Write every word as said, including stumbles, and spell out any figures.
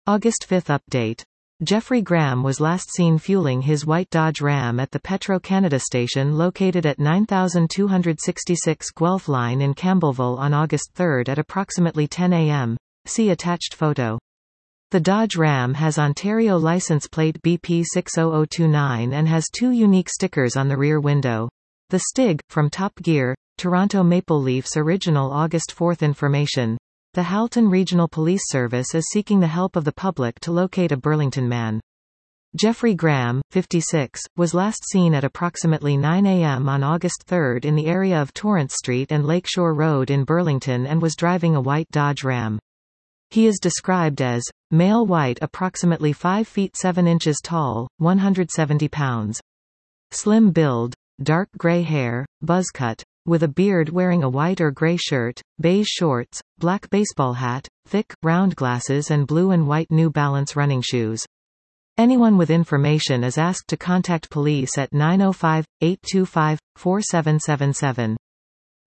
August fifth update. Jeffrey Graham was last seen fueling his white Dodge Ram at the Petro-Canada station located at nine thousand two hundred sixty-six Guelph Line in Campbellville on August third at approximately ten a m See attached photo. The Dodge Ram has Ontario license plate B P six zero zero two nine and has two unique stickers on the rear window. The Stig, from Top Gear, Toronto Maple Leafs original August fourth information. The Halton Regional Police Service is seeking the help of the public to locate a Burlington man. Jeffrey Graham, fifty-six, was last seen at approximately nine a m on August third in the area of Torrance Street and Lakeshore Road in Burlington and was driving a white Dodge Ram. He is described as male white, approximately five feet seven inches tall, one hundred seventy pounds. Slim build, dark gray hair, buzz cut, with a beard, wearing a white or gray shirt, beige shorts, black baseball hat, thick, round glasses and blue and white New Balance running shoes. Anyone with information is asked to contact police at nine oh five, eight two five, four seven seven seven.